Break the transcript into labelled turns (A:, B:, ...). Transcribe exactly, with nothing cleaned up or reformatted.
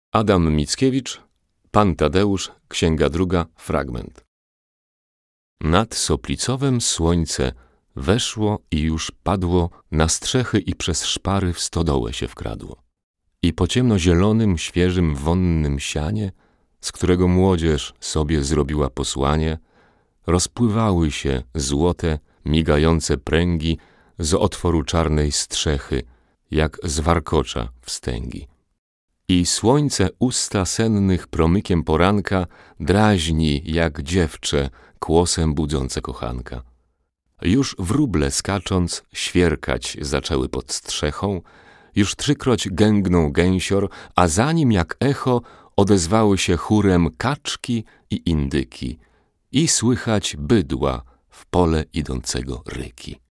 A: Adam Mickiewicz, Pan Tadeusz, księga druga, fragment. Nad Soplicowem słońce weszło i już padło na strzechy i przez szpary w stodołę się wkradło. I po ciemnozielonym, świeżym, wonnym sianie, z którego młodzież sobie zrobiła posłanie, rozpływały się złote, migające pręgi z otworu czarnej strzechy, jak z warkocza wstęgi. I słońce usta sennych promykiem poranka draźni, jak dziewczę, kłosem budzące kochanka. Już wróble skacząc, świerkać zaczęły pod strzechą, już trzykroć gęgnął gęsior, a za nim jak echo odezwały się chórem kaczki i indyki i słychać bydła w pole idącego ryki.